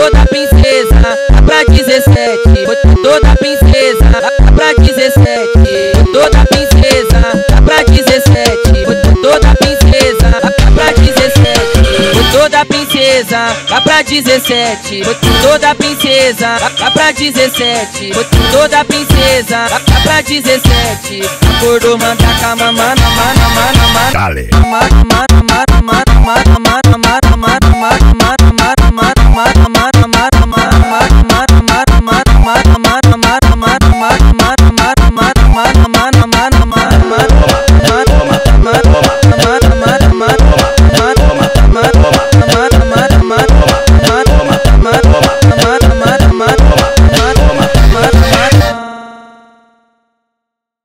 toda princesa, dá pra 17. Foi toda princesa, dá pra 17. Foi toda princesa, dá pra 17. Foi toda princesa, dá pra 17. Foi toda princesa, dá pra 17. Foi toda princesa, dá pra 17. Foi toda princesa, dá pra 17. Acordou, manda cama, mana, mana, mana, mana. Dale. Mana, mana, mana, mana, mana, mana, mana, mana, mana, mana, mana.